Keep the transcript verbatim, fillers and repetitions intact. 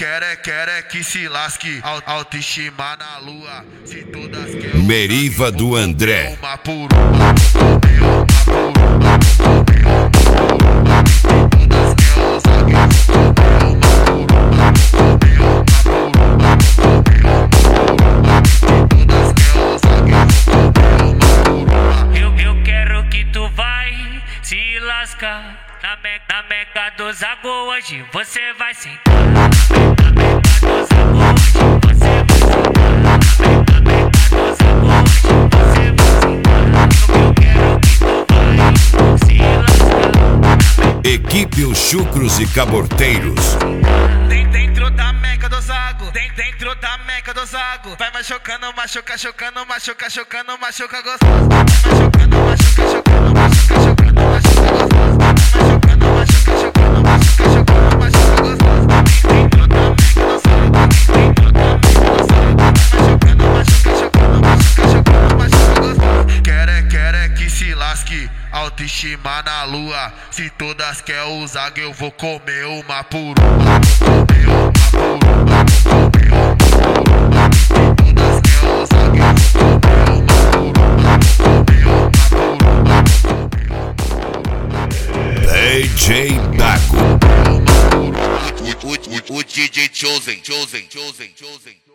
Quer é, quer é que se lasque, Au- autoestima na lua. Se todas querem Meriva do André. uma por uma, comer uma por uma, comer uma por uma. Se todas querem usar que comer uma por uma, comer uma por uma, comer uma por uma. Se todas querem usar que comer uma por uma. Eu, eu quero que tu vai se lascar. Na, me, na meca do Zago hoje você vai sentar. Na meca do Zago hoje você vai sentar. Na meca do Zago hoje você vai sentar. Eu quero que tu vai se lascar. Equipe Os Chucros e Caborteiros. Tem dentro da meca do Zago, tem dentro da meca do Zago. Vai machucando, machuca, chocando, machuca, chocando, machuca gostoso. Vai machucando, machuca, chocando, machuca, chocando, machuca gostoso. Vai machucando, machuca, chocando, machuca, chocando, machuca gostoso. Tem dentro da meca do Zago, tem dentro da meca do Zago. Vai machucando, machuca, chocando, machuca, chocando, machuca gostoso. Quer é, quer é que se lasque, autoestima na lua. Se todas querem usar, eu vou comer uma por uma. Comer uma por uma, comer uma por uma. Se todas querem usar, eu vou comer uma por uma. Comer uma por uma, comer uma por uma. D J Dago. Comer uma por uma. O, o, o, o D J Chosen, Chosen, Chosen, Chosen.